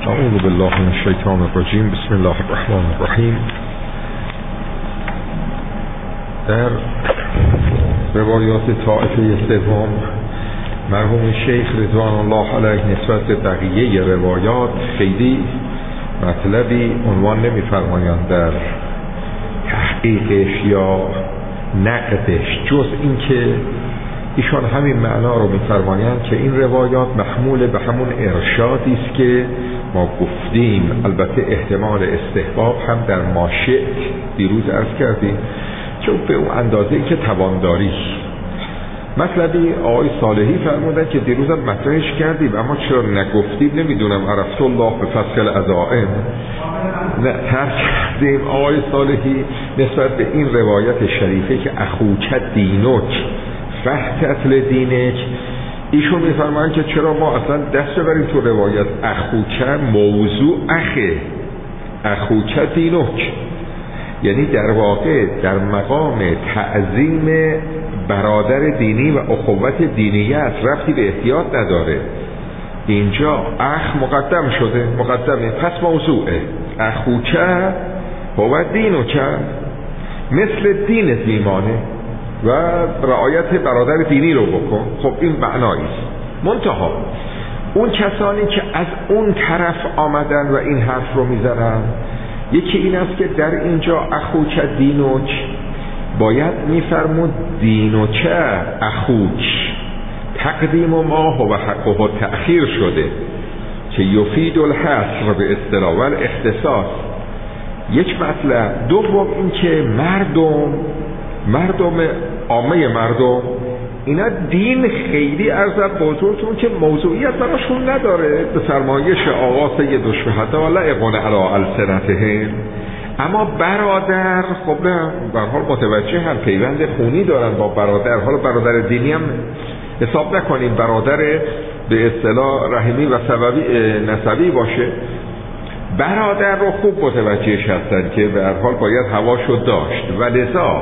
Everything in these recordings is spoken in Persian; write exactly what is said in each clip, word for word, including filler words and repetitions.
اعوذ بالله من الشیطان الرجیم. بسم الله الرحمن الرحیم. در روایات طائفه سوم مرحوم شیخ رضوان الله علیه نسبت به بقیه روایات خیلی مطلبی عنوان نمی فرمایند در تحقیقش یا نقدش، جز اینکه ایشان همین معنا رو می‌فرمایند که این روایات محمول به همون ارشادی است که ما گفتیم، البته احتمال استحباب هم در ماشع دیروز عرض کردیم که به اون اندازه‌ای که توانداری. مطلبی آقای صالحی فرمودن که دیروز هم مطرحش کردیم، اما چرا نگفتیم نمیدونم. عرفت الله به فصل العزائم نه ترک کردیم. آقای صالحی نسبت به این روایت شریفه که اخوک دینک فحتتل دینک، ایشون میفرمایند که چرا ما اصلا دست ببریم تو روایت اخوک، موضوع اخه اخوک دینک، یعنی در واقع در مقام تعظیم برادر دینی و اخوت دینیت ربطی به احتیاط نداره. اینجا اخ مقدم شده، مقدمه، پس موضوعه اخوک هو دینک، مثل دینت میمانه و رعایت برادر دینی رو بکن. خب این معنایی است. منتها اون کسانی که از اون طرف آمدن و این حرف رو میزنن، یکی این است که در اینجا اخوک دینوک باید میفرمود دینوک اخوک، تقدیم ما هو حقه و تأخیر شده که یفید الحصر به اصطلاح و اختصاص. یک مطلب. دوم این که مردم مردم عامه مردم اینا دین خیلی عرضت بزرگتون که موضوعیت براشون نداره، به فرمایش آقا سید الشهدا لعقون علی السنتهم. اما برادر خب نه، به هر حال متوجه هم پیوند خونی دارن با برادر. حالا برادر دینی هم حساب نکنیم، برادر به اصطلاح رحمی و سببی نسبی باشه. برادر رو خوب متوجهش هستن که به هر حال باید هواشو داشت و لذا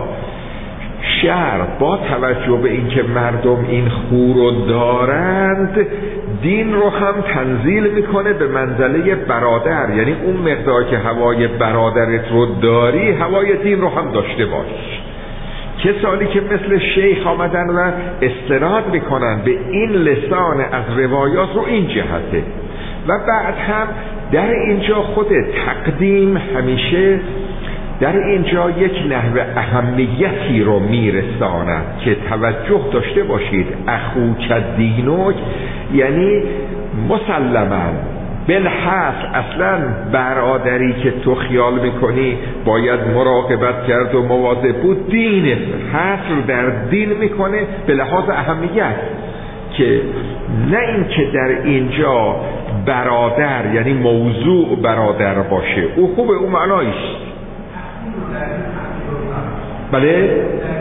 شرع با توجه به اینکه مردم این خو رو دارند، دین رو هم تنزیل میکنه به منزله برادر، یعنی اون مقدار که هوای برادرت رو داری هوای دین رو هم داشته باش. کسانی که مثل شیخ آمدن و استناد میکنن به این لسان از روایات رو این جهته. و بعد هم در اینجا خود تقدیم همیشه در اینجا یک نحو اهمیتی رو میرساند که توجه داشته باشید. اخوک دینوک یعنی مسلماً بالحصر اصلا برادری که تو خیال میکنی باید مراقبت کرد و مواظب بود، دین حصر در دین میکنه به لحاظ اهمیت، که نه این که در اینجا برادر یعنی موضوع برادر باشه. او خوبه، او معنایش بله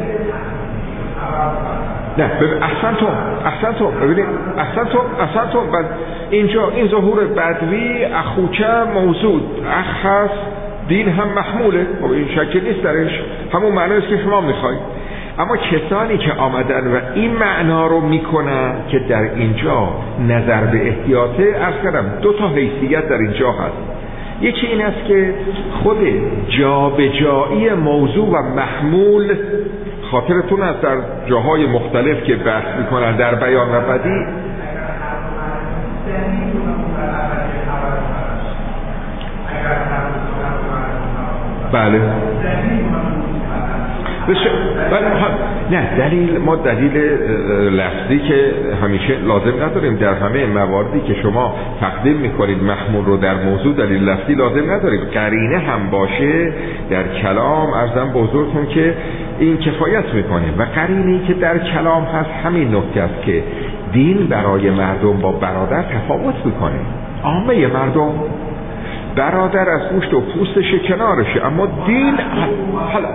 نه احسنتم احسنتم ببینید احسنتم احسنتم بعد اینجا این ظهور بدوی اخوکه موضوع اخ هست، دین هم محموله، خب این شکل نیست درش، همون معنیست که شما میخواید. اما کسانی که آمدن و این معنا رو میکنن که در اینجا نظر به احتیاطه، عرض کردم دو تا حیثیت در اینجا هست. یکی این است که خود جابجایی موضوع و محمول، خاطرتون است در جاهای مختلف که بحث میکنن در بیان و بدیع، بله بله نه دلیل ما دلیل لفظی که همیشه لازم نداریم در همه مواردی که شما تقدیم میکنید محمول رو در موضوع، دلیل لفظی لازم ندارید. قرینه هم باشه در کلام عرضم بزرگتون که این کفایت میکنه. و قرینه‌ای که در کلام هست همین نکته است که دین برای مردم با برادر تفاوت میکنه. عامه مردم برادر از گوشت و پوستش کنارشه، اما دین حالا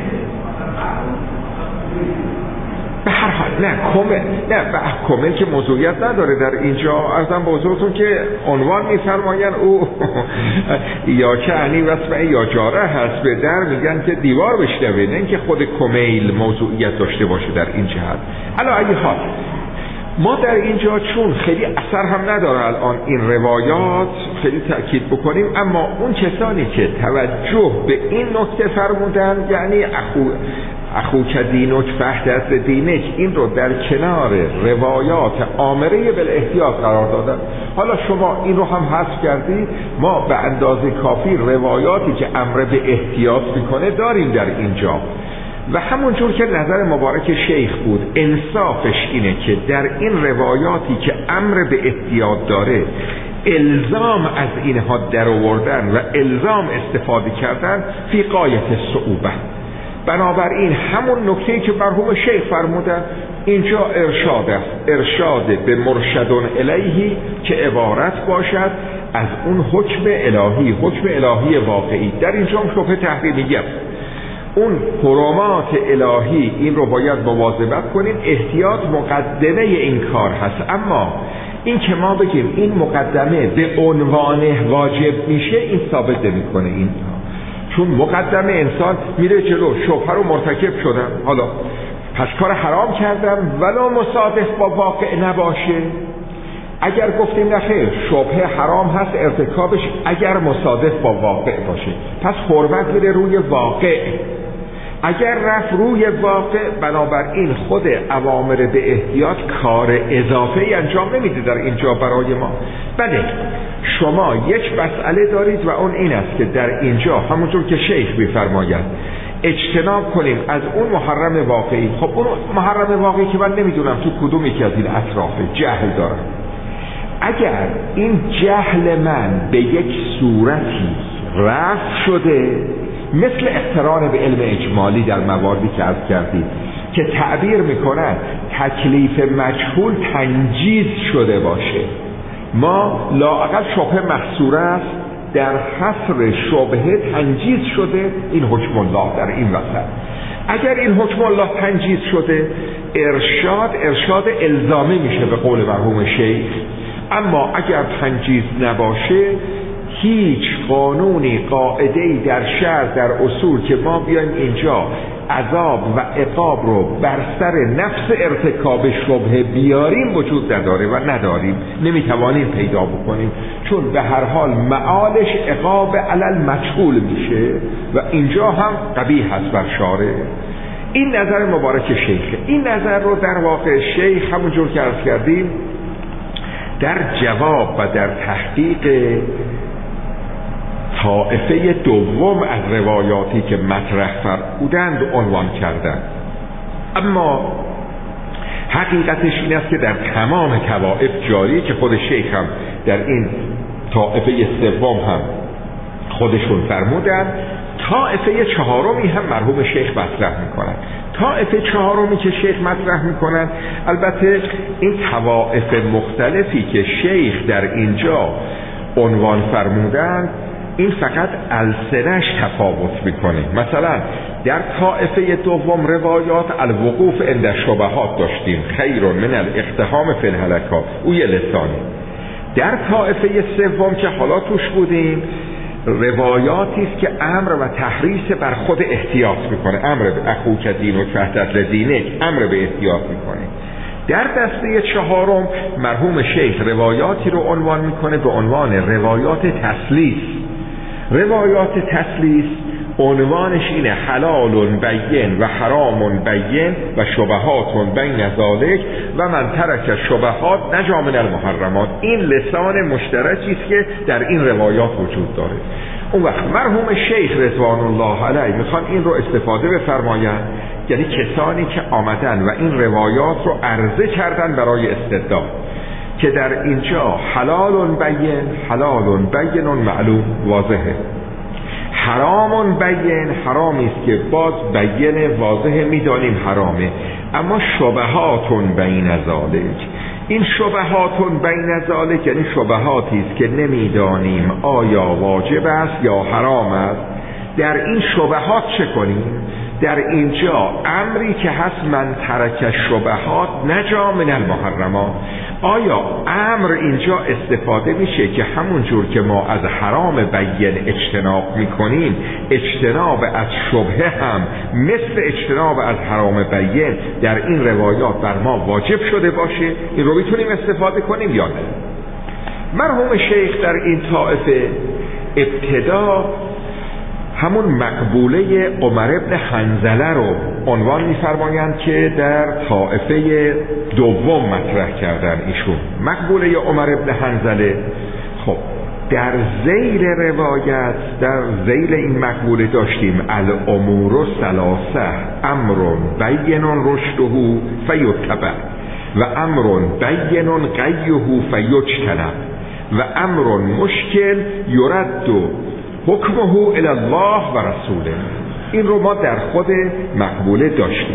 به هر حال نه کمل نه به کمل که موضوعیت نداره در اینجا. عرضم بزرگتون که عنوان میفرماین او یا که عنی وصفه یا جاره هست، به در میگن که دیوار بشنوه، نه اینکه خود کمیل موضوعیت داشته باشه در این جهت. علا اگه حال ما در اینجا چون خیلی اثر هم نداره الان این روایات خیلی تأکید بکنیم، اما اون کسانی که توجه به این نکته فرمودن، یعنی اخو اخو کدینک فحدت دینک، این رو در کنار روایات آمره بالاحتیاط قرار دادن. حالا شما این رو هم حذف کردید، ما به اندازه کافی روایاتی که امر به احتیاط میکنه داریم در اینجا. و همونجور که نظر مبارک شیخ بود، انصافش اینه که در این روایاتی که امر به احتیاط داره الزام از اینها در آوردن و الزام استفاده کردن فی غایت الصعوبه. بنابراین همون نکته‌ای که مرحوم شیخ فرمودن اینجا ارشاد است، ارشاد به مرشدون الیهی که عبارت باشد از اون حکم الهی، حکم الهی واقعی. در اینجا هم شبهه تحریمی است، اون حرمات الهی این رو باید مواظبت کنیم، احتیاط مقدمه این کار هست. اما این که ما بگیم این مقدمه به عنوان واجب میشه، این ثابت نمی‌کنه این، چون مقدمه انسان میره جلو، شبهه رو مرتکب شدن، حالا پس کار حرام کردم ولو مصادف با واقع نباشه. اگر گفتیم نخیر شبهه حرام هست ارتکابش اگر مصادف با واقع باشه، پس حرمت میره روی واقع. اگر رفت روی واقع، بنابراین خود اوامر به احتیاط کار اضافه‌ای انجام نمیده در اینجا برای ما. بله شما یک مسئله دارید و اون این است که در اینجا همونطور که شیخ می‌فرماید اجتناب کنیم از اون محرم واقعی. خب اون محرم واقعی که من نمیدونم تو کدوم یکی از این اطراف جهل دارم، اگر این جهل من به یک صورتی رفع شده، مثل اقتران به علم اجمالی در مواردی که عرض کردید که تعبیر میکنن تکلیف مجهول تنجیز شده باشه، ما لااقل شبهه محصوره است، در حصر شبهه تنجیز شده این حکم الله در این وسط. اگر این حکم الله تنجیز شده، ارشاد ارشاد الزامی میشه به قول مرحوم شیخ. اما اگر تنجیز نباشه، هیچ قانونی قاعده‌ای در شرع در اصول که ما بیایم اینجا عذاب و عقاب رو بر سر نفس ارتکاب شبهه بیاریم وجود نداره و نداریم، نمیتوانیم پیدا بکنیم، چون به هر حال معالش عقاب علل مجهول میشه و اینجا هم قبیح هست بر شارع. این نظر مبارک شیخه. این نظر رو در واقع شیخ همونجور که عرض کردیم در جواب و در تحقیق طائفه دوم از روایاتی که مطرح فرمودند عنوان کردند. اما حقیقتش این است که در تمام طوائف جاری که خود شیخ هم در این طائفه سوم هم خودشون فرمودند، طائفه چهارمی هم مرحوم شیخ مطرح میکنند. طائفه چهارمی که شیخ مطرح میکنند، البته این طوائف مختلفی که شیخ در اینجا عنوان فرمودند این فقط السنش تفاوت میکنه. مثلا در طائفه دوم روایات الوقوف عند شبهات داشتیم، خیر من الاقتحام فی الهلکات، او یه لسانی. در طائفه سوم که حالا توش بودیم، روایاتی است که امر و تحریص بر خود احتیاط میکنه، امر به اخوک دینک فحدت دینک، امر به احتیاط میکنه. در دسته چهارم مرحوم شیخ روایاتی رو عنوان میکنه به عنوان روایات تسلیس. روایات تسلیس عنوانش اینه حلال بین و حرام بین و شبهات بین ذالک و من ترک شبهات نجا من المحرمات. این لسان مشترکی است که در این روایات وجود داره. اون وقت مرحوم شیخ رضوان الله علیه میخوان این رو استفاده بفرمایند، یعنی کسانی که آمدن و این روایات رو عرضه کردن برای استدلال، که در اینجا حلال بین، حلال بین معلوم واضحه، حرام بین، حرامی است که باز بین واضحه میدانیم حرامه، اما شبهات بین ذالک، این شبهات بین ذالک یعنی شبهاتی است که نمیدانیم آیا واجب است یا حرام است. در این شبهات چه کنیم؟ در اینجا امری که هست من ترک شبهات نجا من المحرمات، آیا امر اینجا استفاده میشه که همون جور که ما از حرام بین اجتناب میکنیم، اجتناب از شبهه هم مثل اجتناب از حرام بین در این روایات بر ما واجب شده باشه؟ این رو میتونیم استفاده کنیم یا نه؟ مرحوم شیخ در این طائفه ابتدا همون مقبوله عمر ابن حنظله رو عنوان می‌فرمایند که در طائفه دوم مطرح کردن ایشون. مقبوله عمر ابن حنظله، خب در ذیل روایت، در ذیل این مقبوله داشتیم الامور ثلاثه امر بین رشده فیتبع و امر بین غیه فیجتنب و امر مشکل یرد حکمه الی الله و رسوله. این رو ما در خود مقبوله داشتیم.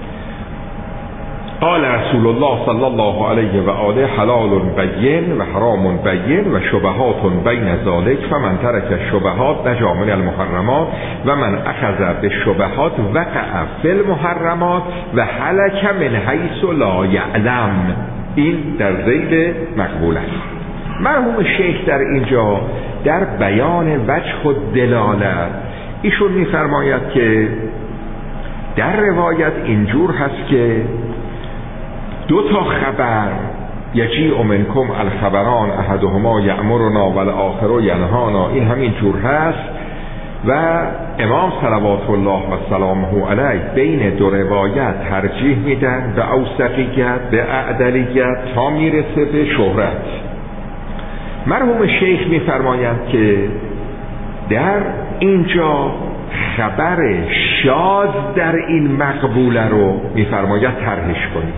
قال رسول الله صلی الله علیه و آله حلال بین و حرام بین و شبهات بین ذالک فمن ترک الشبهات نجا من المحرمات و من اخذ بالشبهات وقع فی المحرمات و هلک من حیث لا یعلم. این در ذیل مقبوله است. مرحوم شیخ در اینجا در بیان وجه و دلالت ایشون می‌فرماید که در روایت اینجور هست که دو تا خبر یجیء منکم الخبران احدهما یأمرنا والآخر ینهانا، این همین جور هست و امام صلوات الله و سلامه علیه بین دو روایت ترجیح میدن به اوثقیت، به اعدلیت تا میرسه به شهرت. مرحوم شیخ میفرمایند که در اینجا خبر شاذ در این مقبوله رو میفرماید طرحش کنید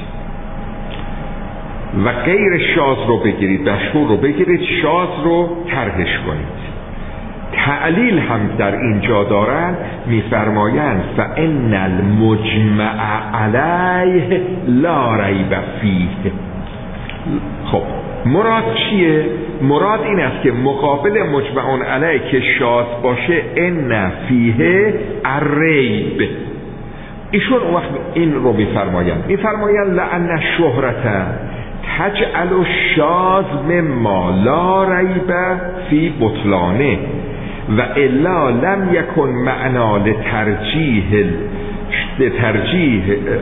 و غیر شاذ رو بگیرید، مشهور رو بگیرید، شاذ رو طرحش کنید. تعلیل هم در اینجا دارن، میفرمایند فان المجمع علیه لا ریب فیه. خب مراد چیه؟ مراد این است که مقابل مجمعون علیه که شاذ باشه ان فیه الریب. ایشون اون وقت این رو میفرمایند میفرمایند لعن الشهرة تجعل الشاذ مما لا ریب فی بطلانه و الا لم یکن معنا لترجیح لترجیح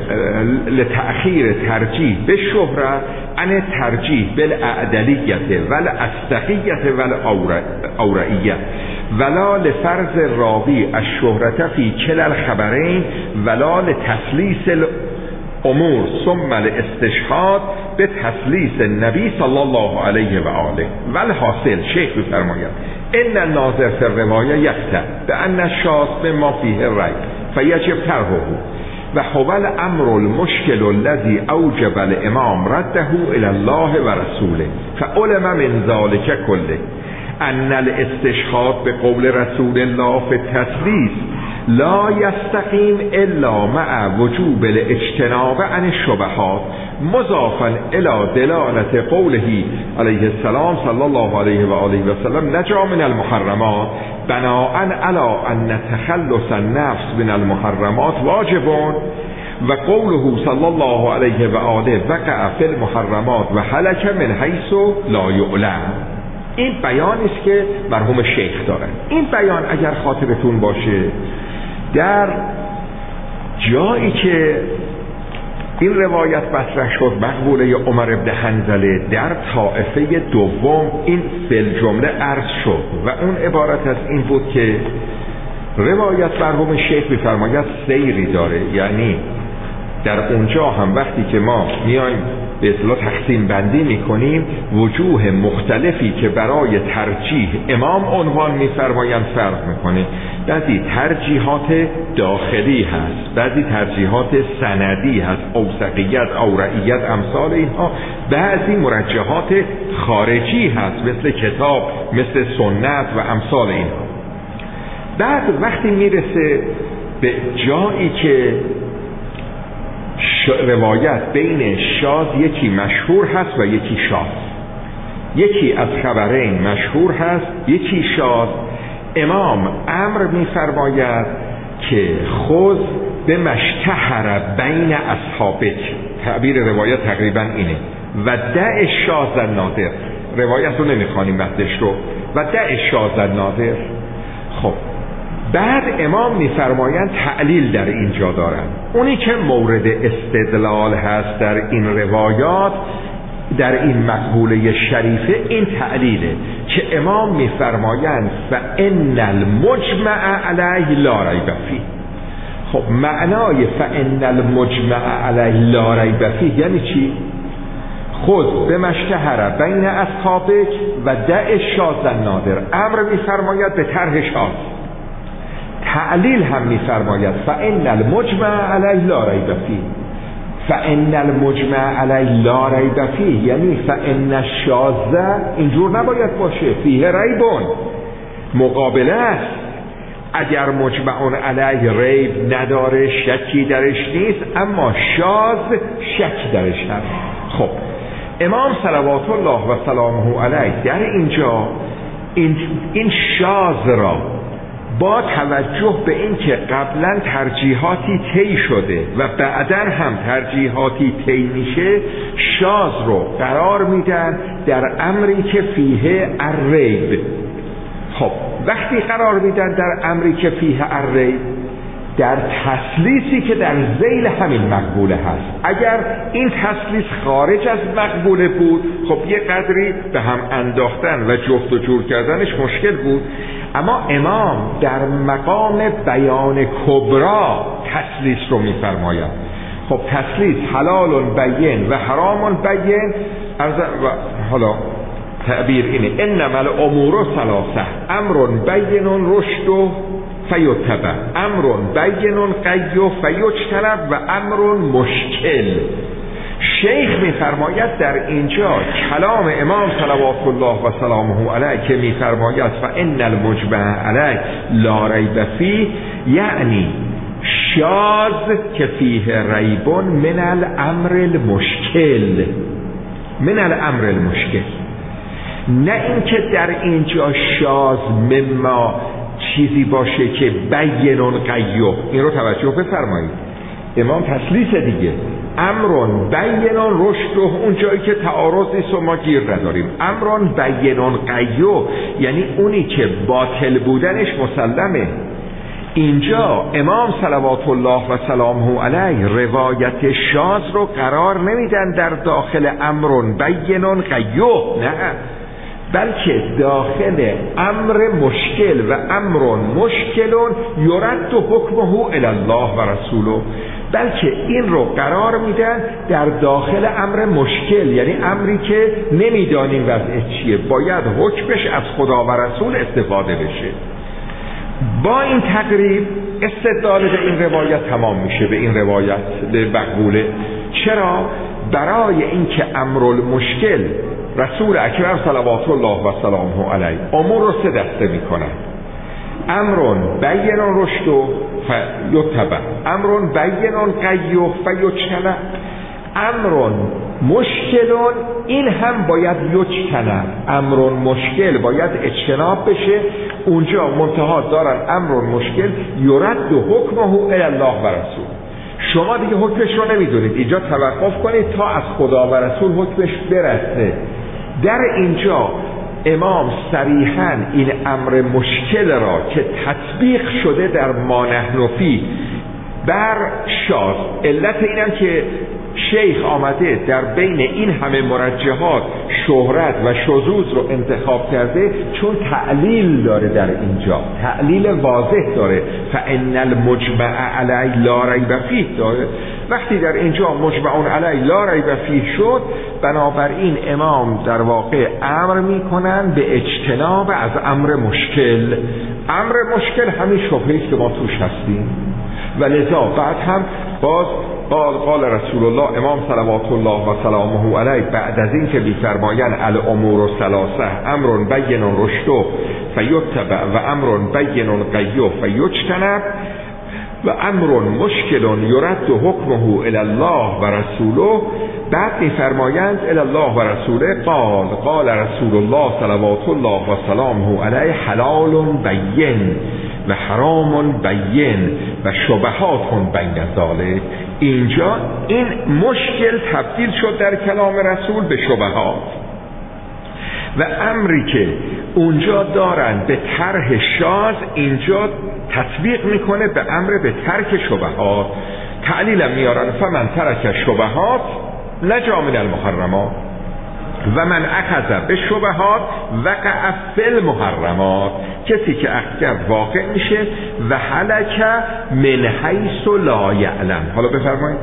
لتأخیر ترجیح به شهره عن ترجیح بالاعدلیت والاستقیت والاورعیت ولا لفرض راوی الشهرة فی کلا الخبرین ولا لتسلیس الامور ثم الاستشهاد به تسلیس النبی صلی الله علیه و آله. والحاصل شیخ بفرماید ان الناظر فی الروایه یقطع بان الشاذ مما فیه الریب فیجب طرحه و هو الامر المشکل الذي اوجب الامام رده الى الله و رسوله فعلم من ذلك كله ان الاستشهاد بقول رسول الله في التسلیس لا يستقيم الا مع وجوب الاجتناب عن الشبهات مضافا الى دلالة قوله عليه السلام صلى الله عليه وآله وسلم نجا من المحرمات بناء على ان تخلص النفس من المحرمات واجب و قوله صلی الله علیه و آله وقع فی المحرمات و هلک من حیث لا یعلم. این بیانی است که مرحوم شیخ دارن. این بیان اگر خاطرتون باشه در جایی که این روایت مطرح شد مقبوله عمر ابن حنظله در طائفه دوم این فل جمله عرض شد و اون عبارت از این بود که روایت مرحوم شیخ می‌فرماید سیری داره، یعنی در اونجا هم وقتی که ما میایم به اصطلاح تقسیم بندی میکنیم وجوه مختلفی که برای ترجیح امام عنوان میفرمایند فرق میکنه. بعضی ترجیحات داخلی هست، بعضی ترجیحات سندی هست، اوثقیت، اورعیت، امثال اینها. بعضی مرجحات خارجی هست مثل کتاب، مثل سنت و امثال اینها. بعد وقتی میرسه به جایی که روایت بین شاذ یکی مشهور هست و یکی شاذ، یکی از خبرین مشهور هست یکی شاذ، امام امر می‌فرماید که خذ به مشتهر بین اصحابک. تعبیر روایت تقریبا اینه، و دع شاذ نادر، روایت رو نمیخوانیم متنش رو، و دع شاذ نادر. خب بعد امام میفرمایند تعلیل در اینجا دارن. اونی که مورد استدلال هست در این روایات، در این مقوله شریفه، این تعلیله که امام میفرمایند فان المجمع علیه لا ریب فیه. خب معنای فان المجمع علیه لا ریب فیه یعنی چی؟ خود به مشتهر بین اصحابک و دع شاذ نادر. امر میفرماید به طرح شاذ، تعلیل هم میفرماید فان المجمع علیه لا ریب فیه. فان المجمع علیه لا ریب فیه یعنی فان الشاذ اینجور نباید باشه، فیه ریبون، مقابله است. اگر مجمع علیه ریب نداره، شکی درش نیست، اما شاذ شک درش هست. خب امام صلوات الله و سلامه علیه در اینجا این, این شاذ را با توجه به این که قبلا ترجیحاتی طی شده و بعدا هم ترجیحاتی طی میشه، شاذ رو قرار میدن در امری که فیه الریب. خب وقتی قرار میدن در امری که فیه الریب، در تسلیسی که در ذیل همین مقبوله هست. اگر این تسلیس خارج از مقبوله بود، خب یه قدری به هم انداختن و جفت و جور کردنش مشکل بود، اما امام در مقام بیان کبرا تسلیس رو میفرماید. خب تسلیس حلال بین و حرام بین، و حالا تعبیر اینه انما الامور ثلاثه امر بین رشد فیتبع، امر بین قی فیجتنب و امر مشکل. شیخ میفرماید در اینجا کلام امام صلوات الله و سلامه علیه که میفرماید فان المجمع علیه لا ریب فیه، یعنی شاذ که فیه ریب من الامر المشکل، من الامر المشکل. نه اینکه در اینجا شاذ مما چیزی باشه که بینون قیو. این رو توجه بفرمایید، امام تسلیس دیگه، امرون بینون رشد، اون جایی که تعارض نیست و ما گیر نداریم. امرون بینون قیو یعنی اونی که باطل بودنش مسلمه. اینجا امام صلوات الله و سلامه علیه روایت شاذ رو قرار نمیدن در داخل امرون بینون قیو، نه، بلکه داخل امر مشکل و امر مشکلون یرد حکمه الی الله و رسوله، بلکه این رو قرار میدن در داخل امر مشکل، یعنی امری که نمیدانیم وضعش چیه، باید حکمش از خدا و رسول استفاده بشه. با این تقریب استدلال به این روایت تمام میشه، به این روایت به مقبوله. چرا؟ برای اینکه امر المشکل رسول اکرم صلوات الله و سلامه علیه امور رو سه دسته میکنن: امرون بینون رشد و فیتبع، امرون بینون قی و فیجتنب، امرون مشکلون این هم باید یجتنب، امرون مشکل باید اجتناب بشه. اونجا منتها دارن امرون مشکل یرد و حکمه الی الله و رسول. شما دیگه حکمش رو نمیدونید، اینجا توقف کنید تا از خدا و رسول حکمش برسه. در اینجا امام صریحاً این امر مشکل را که تطبیق شده در ما نحن فیه بر شاذ، علت اینم که شیخ آمده در بین این همه مرجحات شهرت و شذوذ رو انتخاب کرده، چون تعلیل داره در اینجا، تعلیل واضح داره. فان المجمع علی لا ریب فیه داره. وقتی در اینجا مجمع علی لا ریب فیه شد، بنابراین امام در واقع امر میکنن به اجتناب از امر مشکل. امر مشکل همین شبهه‌ای که ما توش هستیم، و لذا بعد هم باز قال قال رسول الله، امام صلوات الله و سلامه علیه بعد از این که بیفرماین الامور ثلاثه امر بین رشد فیتبع و امر بین قی فیجتنب و امر مشکل یرد حکمه الی الله و رسوله، بعد میفرمایند الی الله و رسوله قال قال رسول الله صلوات الله و سلامه علیه حلال بین، و حرام بین و شبهات بین ذالک. اینجا این مشکل تبدیل شد در کلام رسول به شبهات و امری که اونجا دارن به طرح شاذ اینجا تطبیق میکنه به امر به ترک شبهات. تعلیل میارن فمن ترک شبهات نجا من المحرمات و من اخذ به شبهات وقع فی المحرمات. کسی که اخذ کرد واقع میشه و هلک من حیث لا یعلم. حالا بفرمایید.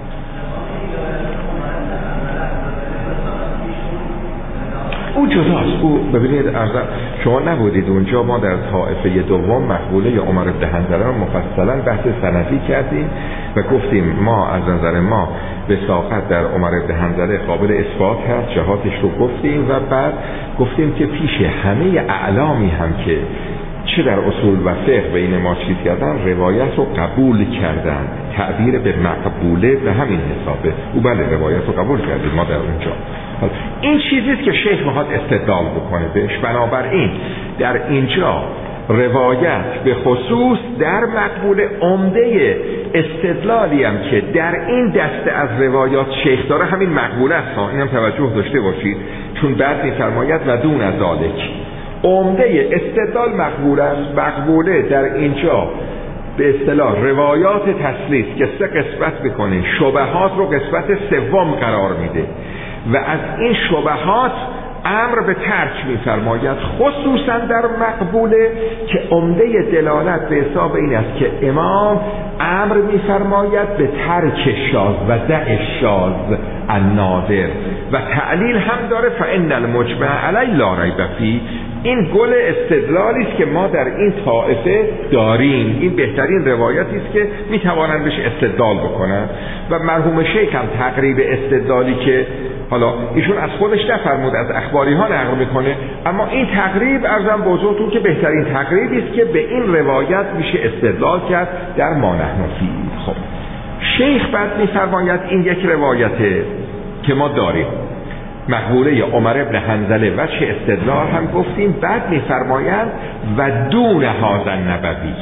او جداست. او ببینید ارزا شما نبودید اونجا، ما در طائفه دوم مقبوله عمر بن حنظله رو مفصلا بحث سندی کردیم و گفتیم ما از نظر ما وثاقت در عمر بن حنظله قابل اثبات هست، جهاتش رو گفتیم و بعد گفتیم که پیش همه اعلامی هم که چه در اصول و فقه بین ما چیز کردن روایت رو قبول کردن، تعبیر به مقبوله به همین حسابه. او بله روایت رو قبول کردیم ما در اونجا. این چیزیست که شیخ میخواد استدلال بکنه بهش. بنابراین در اینجا روایت به خصوص در مقبوله عمده استدلالی هم که در این دسته از روایات شیخ داره همین مقبوله است. اینم توجه داشته باشید، چون بعد میفرماید و دون از ذالک عمده استدلال مقبوله است. مقبوله در اینجا به اصطلاح روایات تسلیس که سه قسمت میکنه، شبهات رو قسمت سوم قرار میده و از این شبهات امر به ترک میفرماید، خصوصا در مقبوله که عمده دلالت به حساب این است که امام امر میفرماید به ترک شاذ و دع شاذ النادر و تعلیل هم داره فان المجمع علی لا ریب فیه. این گل استدلالی است که ما در این طائفه داریم. این بهترین روایتی است که میتوانند بهش استدلال بکنند و مرحوم شیخ هم تقریب استدلالی که حالا ایشون از خودش نفرمود، از اخباری ها نقل میکنه، اما این تقریب ارزم بزرگتون که بهترین تقریبی است که به این روایت میشه استدلال کرد در ما نحن فیه. خب شیخ بعد میفرماید این یک روایته که ما داریم، مقبوله عمر بن حنظله و چه استدلال هم گفتیم. بعد میفرمایند و دون هذا النبوی،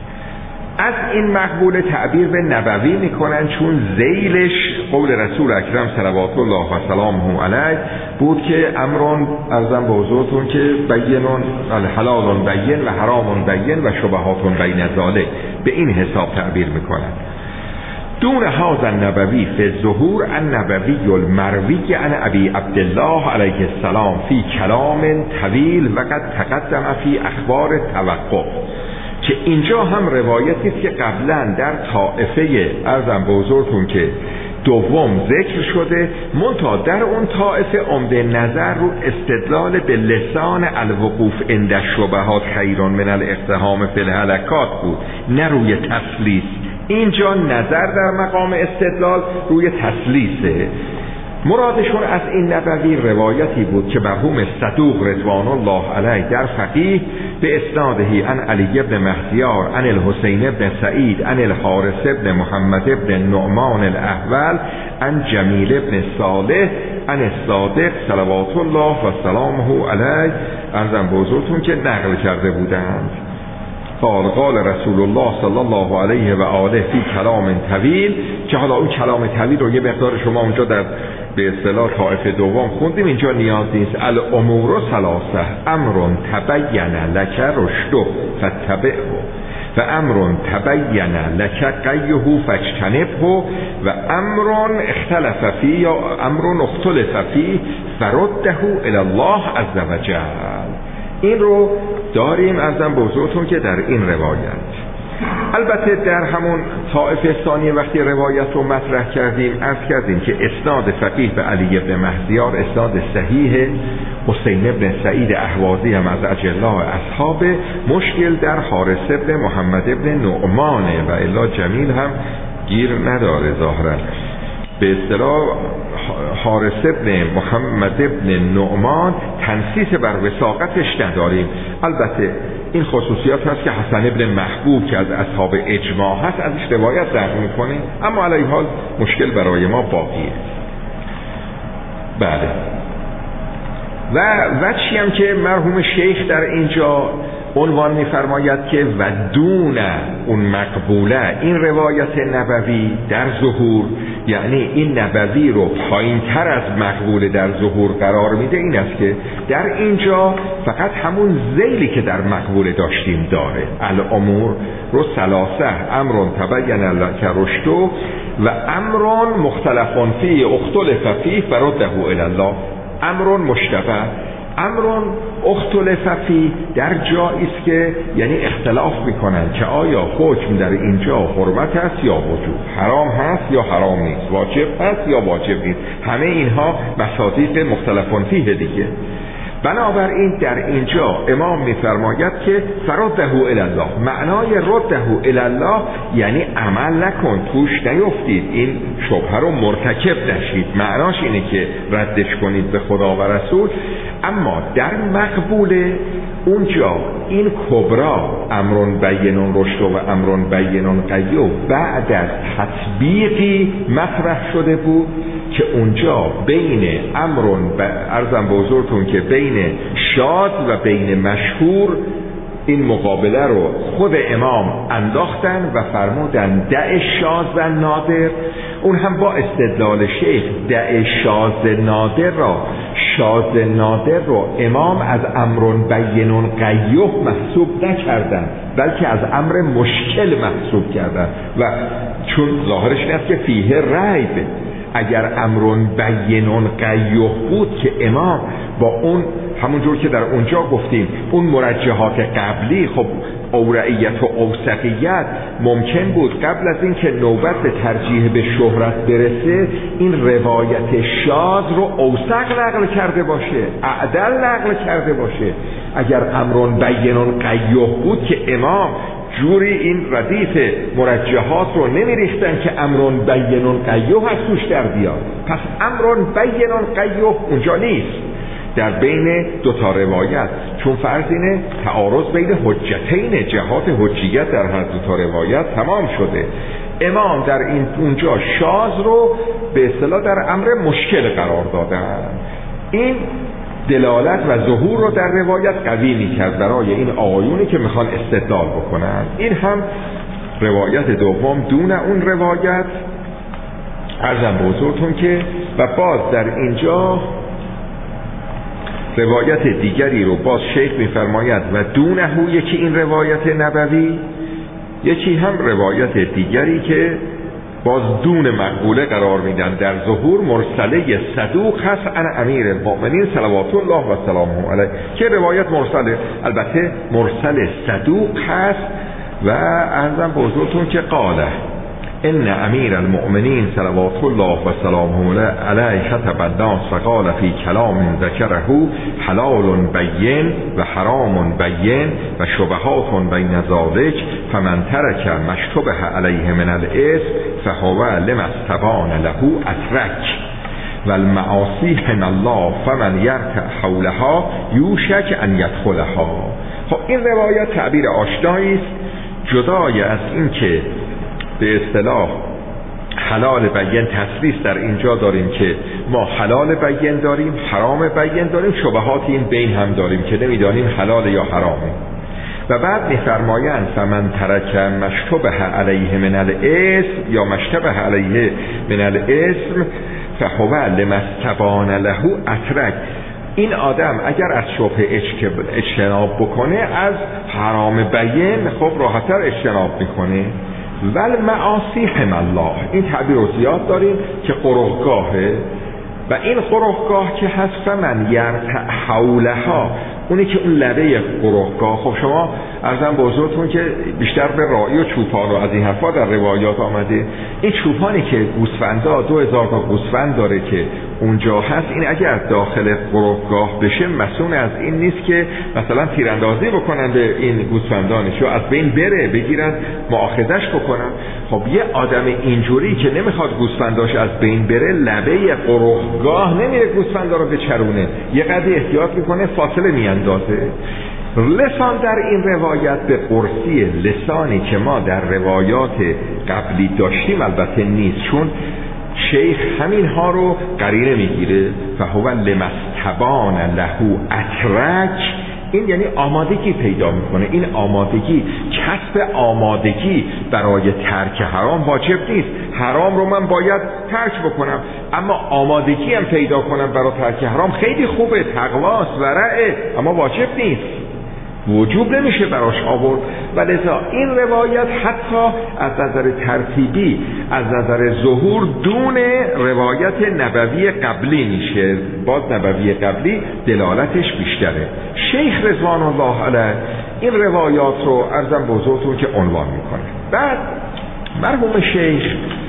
از این مقبوله تعبیر به نبوی میکنن چون ذیلش قول رسول اکرم صلوات الله و سلامه علیه بود که امرون ارزم به حضورتون که بینون حلال بین و حرام بین و شبهات بین ذالک، به این حساب تعبیر میکنن. دون هذا النبوی فی الظهور النبوی المروی عن ابی عبدالله علیه السلام فی کلام طویل و قد تقدم فی اخبار توقف، که اینجا هم روایتی است که قبلا در طائفه ارزم به حضورتون که دوم ذکر شده، منتها در اون طائفه عمده نظر رو استدلال به لسان الوقوف عند الشبهات خیر من الاقتحام فی الهلکات بود، نه روی تسلیس. اینجا نظر در مقام استدلال روی تسلیسه. مرادشون از این نبوی روایتی بود که مرحوم صدوق رضوان الله علیه در فقیه به اسنادهی عن علی بن مهدیار عن الحسین بن سعید عن الحارث بن محمد بن نعمان الاحول عن جمیل بن صالح عن الصادق صلوات الله و سلامه علیه ارزم به حضورتون که نقل کرده بودند. قال قال رسول الله صلی الله علیه و آله فی کلام طویل، که حالا اون کلام طویل رو یه مقدار شما اونجا در به اصطلاح طائفه دوم خوندیم، اینجا نیاز نیست. الامور ثلاثه امر تبین لک رشده فاتبعه و امر تبین لک غیه فاجتنبه و امر اختلف فیه یا امر اختلف فیه فرده الی الله عز وجل. این رو داریم ازم بزرگتون که در این روایت. البته در همون طائفه ثانیه وقتی روایت رو مطرح کردیم عرض کردیم که اسناد فقیه به علی بن مهدیار اسناد صحیح، حسین بن سعید اهوازی هم از اجلاء اصحاب، مشکل در حارث بن محمد بن نعمانه و الا جمیل هم گیر نداره ظاهرا. به اصطلاح حارث بن محمد بن نعمان تنصیص بر وثاقتش نداریم. البته این خصوصیات هست که حسن بن محبوب که از اصحاب اجماع هست ازش روایت نقل میکنیم، اما علیه حال مشکل برای ما باقیه. بله و وجهی هم که مرحوم شیخ در اینجا عنوان می‌فرماید که و دون اون مقبوله، این روایت نبوی در ظهور، یعنی این نبوی رو پایین‌تر از مقبوله در ظهور قرار میده. این است که در اینجا فقط همون ذیلی که در مقبوله داشتیم داره. الامور رو ثلاثه امر تبین لک رشد و امر مختلف فیه اختلف فیه فرده الی الله. امر مشتبه، امر اختلاف فیه در جایی است که یعنی اختلاف میکنن که آیا حکم در اینجا حرمت است یا وجوب، حرام هست یا حرام نیست، واجب هست یا واجب نیست. همه اینها مصادیق مختلف فیه دیگه. بنابراین در اینجا امام میفرماید که فرده الی الله، معنای رده الی الله یعنی عمل نکن، توش نیفتید، این شبهه رو مرتکب نشید. معناش اینه که ردش کنید به خدا و رسول. اما در مقبوله اونجا این کبرا امرون بینون رشد و امرون بینون قیو بعد از تطبیقی مطرح شده بود که اونجا بین امرون ارزم به حضورتون که بین شاذ و بین مشهور این مقابله رو خود امام انداختن و فرمودن دع شاذ و نادر. اون هم با استدلال شیخ دع شاذ نادر را شاذ نادر رو امام از امرون بینون قیوح محسوب نکردن، بلکه از امر مشکل محسوب کردن و چون ظاهرش این است که فیه ریب. اگر امرون بینون قیوح بود که امام با اون همونجور که در اونجا گفتیم اون مرجحات قبلی، خب اورعیت و اوثقیت ممکن بود قبل از این که نوبت به ترجیح به شهرت برسه این روایت شاذ رو اوثق نقل کرده باشه، اعدل نقل کرده باشه. اگر امرون بینون قیوح بود که امام جوری این ردیف مرجحات رو نمیریختن که امرون بینون قیوح از توش در بیاد. پس امرون بینون قیوح اونجا نیست در بین دو تا روایت، چون فرض اینه تعارض بین حجتین، جهات حجیت در هر دو تا روایت تمام شده. امام در این اونجا شاذ رو به اصطلاح در امر مشکل قرار دادن. این دلالت و ظهور رو در روایت قوی می‌کرد برای این آقایونی که میخوان استدلال بکنن. این هم روایت دوم دون اون روایت عرضم به حضورتون که و باز در اینجا روایت دیگری رو باز شیخ میفرماید و دونه یکی این روایت نبوی، یکی هم روایت دیگری که باز دون مقبوله قرار میدن در ظهور مرسله صدوق هست عن امیر المؤمنین صلوات الله و سلامه علیه که روایت مرسله، البته مرسل صدوق هست و عرضم به حضورتون که قاله ان امیر المؤمنین صلوات الله و سلامه علیه خطب الناس فقال فی کلام ذکره حلال بین و حرام بین و شبهات بین ذالک فمن ترک ما اشتبه علیه من الاسم فهو لما استبان له اترک و المعاصی حم الله فمن یرتع حولها یوشک ان یدخلها. خب این روایت تعبیر آشنایی است، جدای از این که به اصطلاح حلال بین تسلیس در اینجا داریم که ما حلال بین داریم، حرام بین داریم، شبهات این بین هم داریم که نمیدانیم حلال یا حرامه. و بعد میفرمایند فمن ترک مشتبه علیه من الاسم یا مشتبه علیه من الاسم فهو لما استبان له اترک. این آدم اگر از شبهه اجتناب بکنه از حرام بین خب راحتر اجتناب میکنه. ول معاصی حم الله، این تعبیر رو زیاد داریم که قرهگاهه و این قرهگاه که هست فمن یرتع حولها، اونی که اون لبه قرهگاه. خب شما عرضم به حضورتون که بیشتر به راعی و چوپان رو از این حرفا در روایات آمده. این چوپانی که گوسفندا دو هزار تا گوسفند داره که اونجا هست، این اگر داخل قرهگاه بشه مسئول از این نیست که مثلا تیراندازی بکنن به این گوسفندانش یا از بین بره بگیرن مؤاخذش بکنن. خب یه آدم اینجوری که نمیخواد گوسفنداش از بین بره لبه قرهگاه نمیره گوسفندا رو بچرونه، یه قدر احتیاط میکنه، فاصله میاندازه. لسان در این روایت به قرصی لسانی که ما در روایات قبلی داشتیم البته نیست، چون شیخ همین ها رو قرینه میگیره فهو لما استبان له اترک. این یعنی آمادگی پیدا میکنه. این آمادگی، کسب آمادگی برای ترک حرام واجب نیست. حرام رو من باید ترک بکنم، اما آمادگی هم پیدا کنم برای ترک حرام خیلی خوبه، تقواست، ورعه، اما واجب نیست، وجوب نمیشه براش آورد. و لذا این روایت حتی از نظر ترتیبی، از نظر ظهور دون روایت نبوی قبلی میشه. باز نبوی قبلی دلالتش بیشتره. شیخ رضوان الله علیه این روایات رو عرضم بزرگتون که عنوان میکنه. بعد مرحوم شیخ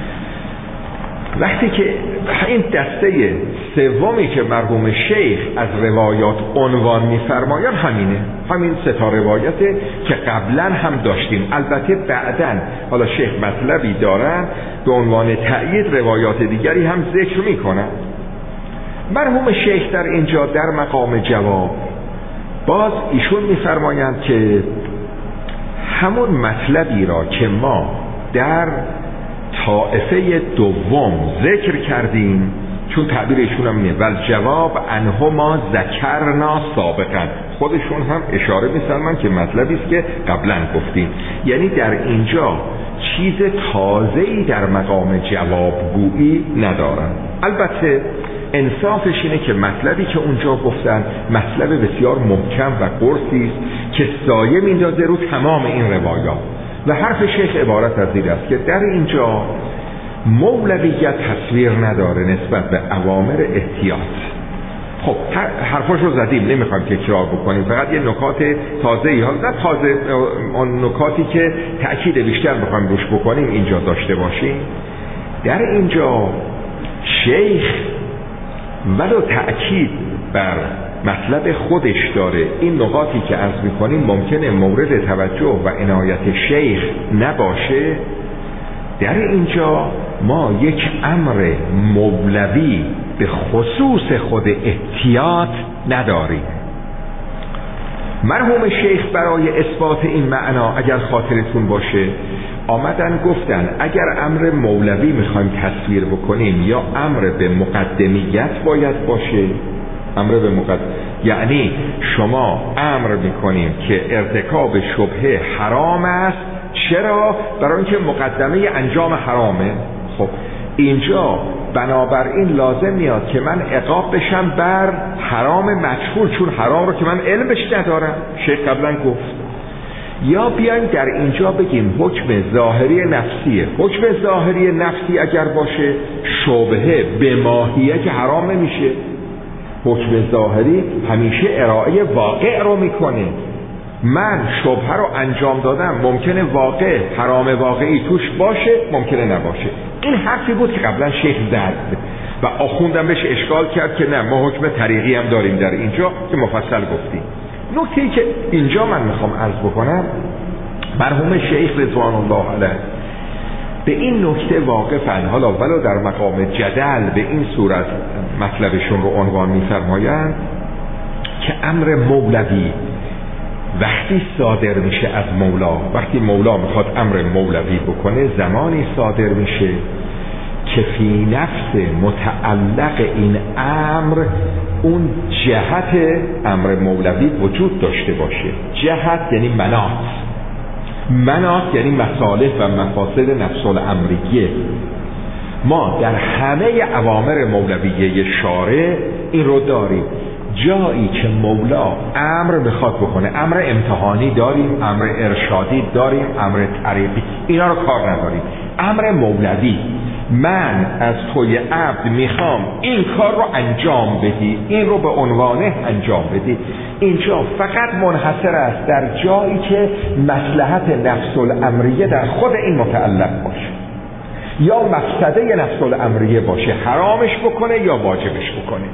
وقتی که این دسته سومی که مرحوم شیخ از روایات عنوان می‌فرمایند همینه، همین سه تا روایته که قبلا هم داشتیم. البته بعداً حالا شیخ مطلبی دارن به عنوان تأیید روایات دیگری هم ذکر میکنن. مرحوم شیخ در اینجا در مقام جواب باز ایشون می‌فرمایند که همون مطلبی را که ما در طائفه دوم ذکر کردیم، چون تعبیر ایشون هم اینه ول جواب عنه ما ذکرنا سابقا، خودشون هم اشاره می‌فرمایند که مطلبی است که قبلا گفتیم. یعنی در اینجا چیز تازه‌ای در مقام جوابگویی ندارن. البته انصافش اینه که مطلبی که اونجا گفتن مطلب بسیار محکم و قرصی است که سایه میندازه رو تمام این روایات. و حرف شیخ عبارت از این است که در اینجا مولویت تصویر نداره نسبت به اوامر احتیاط. خب حرفاش رو زدیم، نمیخوایم تکرار بکنیم، فقط یه نکات تازه‌ای، حالا نه تازه اون نکاتی که تأکید بیشتر بخوایم روش بکنیم اینجا داشته باشیم. در اینجا شیخ ولو تأکید بر مطلب خودش داره، این نقاطی که عرض میکنیم ممکنه مورد توجه و عنایت شیخ نباشه. در اینجا ما یک امر مولوی به خصوص خود احتیاط نداریم. مرحوم شیخ برای اثبات این معنا اگر خاطرتون باشه آمدن گفتن اگر امر مولوی میخوایم تصویر بکنیم یا امر به مقدمیت باید باشه. امر به مقدم یعنی شما امر میکنیم که ارتکاب شبهه حرام است. چرا؟ برای اینکه مقدمه انجام حرامه. خب اینجا بنابراین لازم میاد که من عقاب بشم بر حرام مجهول، چون حرام رو که من علمش ندارم. شیخ قبلا گفت. یا بیایم در اینجا بگیم حکم ظاهری نفسیه. حکم ظاهری نفسی اگر باشه شبهه به ماهیت حرام نمیشه. حکم ظاهری همیشه ارائه واقع رو میکنه. من شبهه رو انجام دادم، ممکنه واقع حرام واقعی توش باشه، ممکنه نباشه. این حرفی بود که قبلا شیخ زد و آخوندم بهش اشکال کرد که نه ما حکم طریقی هم داریم در اینجا که مفصل گفتیم. نکته‌ای که اینجا من میخوام عرض بکنم، مرحوم شیخ رضوان الله علیه به این نکته واقفن، حالا ولو در مقام جدل به این صورت مطلبشون رو عنوان می‌فرمایند که امر مولوی وقتی صادر میشه از مولا، وقتی مولا میخواد امر مولوی بکنه زمانی صادر میشه که فی نفس متعلق این امر اون جهت امر مولوی وجود داشته باشه. جهت یعنی مناط، مناط یعنی مصالح و مفاسد نفس الامریه. ما در همه اوامر مولویه شارع این رو داریم. جایی که مولا امر میخواد بکنه، امر امتحانی داریم، امر ارشادی داریم، امر طریقی، اینا رو کار نداریم. امر مولوی، من از توی عبد میخوام این کار رو انجام بدی، این رو به عنوانه انجام بدی. اینجا فقط منحصر است در جایی که مصلحت نفس الامریه در خود این متعلق باشه یا مفسده نفس الامریه باشه، حرامش بکنه یا واجبش بکنه.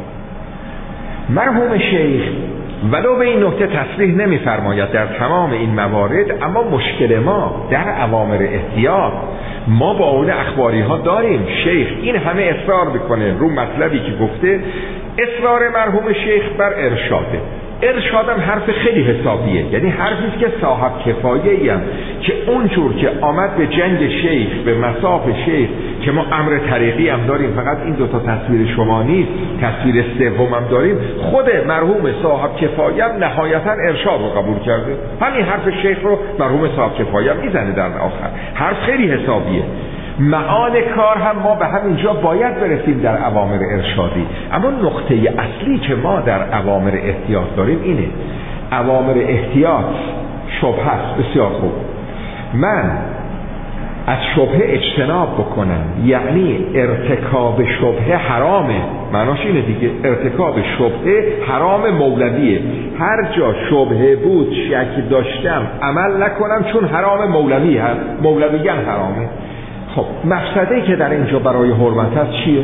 مرحوم شیخ ولو به این نکته تصریح نمی‌فرماید در تمام این موارد، اما مشکل ما در اوامر احتیاط ما با اون اخباری ها داریم. شیخ این همه اصرار میکنه رو مطلبی که گفته. اصرار مرحوم شیخ بر ارشاده. ارشادم حرف خیلی حسابیه، یعنی حرفی که صاحب کفایه‌ای هم که اونجور که آمد به جنگ شیخ، به مصاف شیخ که ما امر طریقی هم داریم، فقط این دوتا تصویر شما نیست، تصویر سوم هم داریم. خود مرحوم صاحب کفایه نهایتا ارشاد رو قبول کرده. همین حرف شیخ رو مرحوم صاحب کفایه میزنه در آخر، حرف خیلی حسابیه. معان کار هم ما به همینجا باید برسیم در اوامر ارشادی. اما نقطه اصلی که ما در اوامر احتیاط داریم اینه، اوامر احتیاط شبهه است. بسیار خوب، من از شبهه اجتناب بکنم، یعنی ارتکاب شبهه حرامه. معناش اینه دیگه، ارتکاب شبهه حرام مولویه. هر جا شبهه بود، شک داشتم، عمل نکنم چون حرام مولوی هست، مولویان حرامه. خب مفسده‌ای که در اینجا برای حرمت هست چیه؟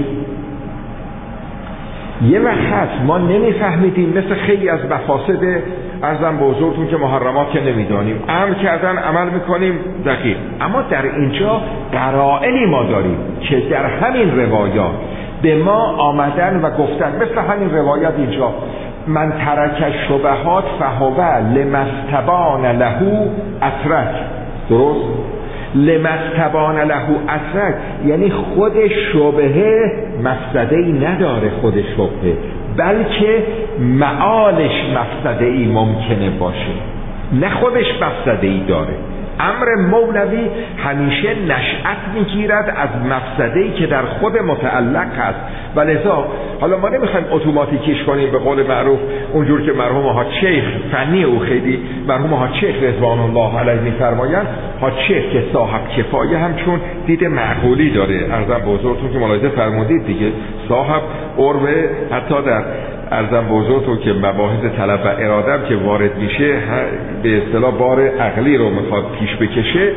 یه وقت هست ما نمیفهمیدیم، مثل خیلی از مفاسد ارزم به حضورتون که محرمات که نمیدانیم، امر کردن عمل میکنیم دقیق. اما در اینجا قرائنی ما داریم که در همین روایات به ما آمدن و گفتن، مثل همین روایت اینجا، من ترک شبهات فهو لمستبان له اترک. درست؟ لمستبان له اترک یعنی خود شبهه مفسده‌ای نداره، خود شبهه، بلکه معالش مفسده‌ای ممکنه باشه، نه خودش مفسده‌ای داره. امر مولوی همیشه نشأت میگیرد از مفسده‌ای که در خود متعلق هست و لذا حالا ما نمیخوایم اتوماتیکیش کنیم به قول معروف اونجور که مرحوم حاج شیخ فنی او خیلی مرحوم حاج شیخ رضوان الله علیه میفرمایند. حاج شیخ که صاحب کفایه هم چون دید معقولی داره، ارزم به حضورتون که ملاحظه فرمودید دیگه، صاحب قربه حتی در ارزم به حضورتون که مباحث طلب و اراده که وارد میشه به اصطلاح بار عقلی رو میخواد پیش بکشه،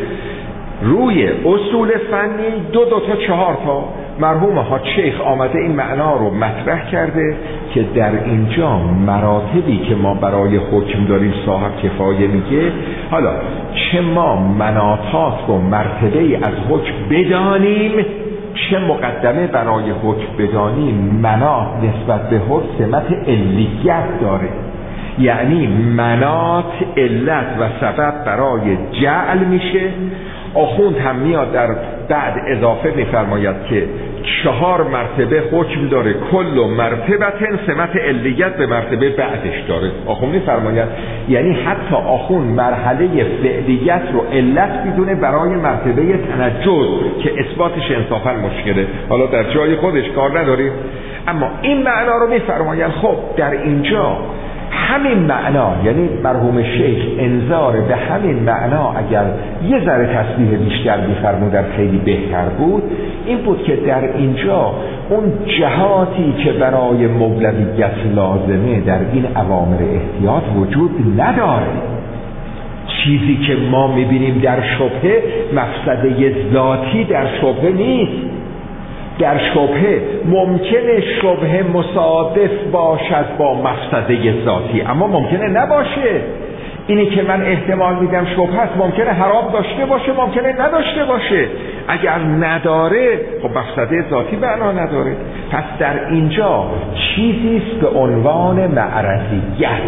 روی اصول فنی دو دو تا چهار تا مرحوم حاج شیخ آمده این معنا رو مطرح کرده که در اینجا مراتبی که ما برای حکم داریم صاحب کفایه میگه. حالا چه ما مناطات و مرتبه از حکم بدانیم، چه مقدمه برای حکم بدانیم، مناط نسبت به حکم سمت علیت داره، یعنی مناط علت و سبب برای جعل میشه. آخوند هم میاد در بعد اضافه میفرماید که چهار مرتبه حکم داره، کل مرتبتن سمت علیت به مرتبه بعدش داره. آخوند میفرماید یعنی حتی آخوند مرحله فعلیت رو علت میدونه برای مرتبه تنجز که اثباتش انصافا مشکله، حالا در جای خودش کار نداریم. اما این معنا رو میفرماید. خب در اینجا همین معنا، یعنی مرحوم شیخ انظار به همین معنا اگر یه ذره تسبیح بیشتر می‌فرمودن خیلی بهتر بود. این بود که در اینجا اون جهاتی که برای مولویت لازمه در این اوامر احتیاط وجود نداره. چیزی که ما می‌بینیم در شبهه مفسده ذاتی در شبهه نیست. در شبهه ممکنه شبهه مصادف باشد با مفسده ذاتی، اما ممکنه نباشه. اینی که من احتمال میدم شبهه است، ممکنه حرام داشته باشه، ممکنه نداشته باشه. اگر نداره خب مفسده ذاتی معنا نداره. پس در اینجا چیزی است به عنوان معرضیت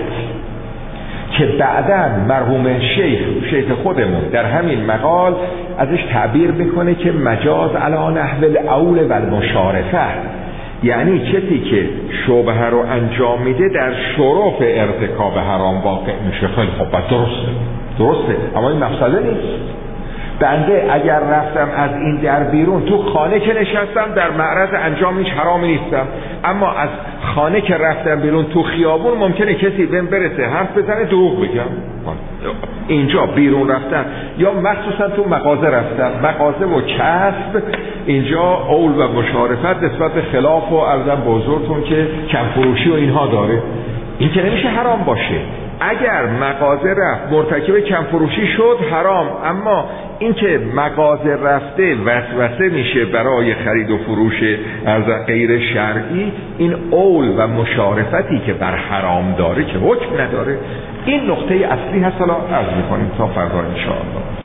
که بعداً مرحوم شیخ شیخ خودمون در همین مقال ازش تعبیر میکنه که مجاز علی نحو الاول و المشارفه، یعنی کسی که شبهه رو انجام میده در شرف ارتکاب حرام واقع میشه. خیلی خب درسته درسته اما این مفسده نیست. بنده اگر رفتم از این در بیرون تو خانه که نشستم در معرض انجام هیچ حرامی نیستم، اما از خانه که رفتم بیرون تو خیابون ممکنه کسی بهم برسه حرف بزنه دروغ بگم. اینجا بیرون رفتن یا مخصوصا تو مغازه رفتن، مغازه و کسب اینجا اول و مشارفت نسبت به خلاف و ارزم به حضورتون که کم فروشی و اینها داره، این که نمیشه حرام باشه. اگر مغازه رفت مرتکب کم فروشی شد حرام، اما این که مغازه رفته وسوسه میشه برای خرید و فروش از غیر شرعی، این اول و مشارفتی که بر حرام داره که حکم نداره. این نقطه اصلی هست. حالا عرض می‌کنیم تا فردا ان شاء الله.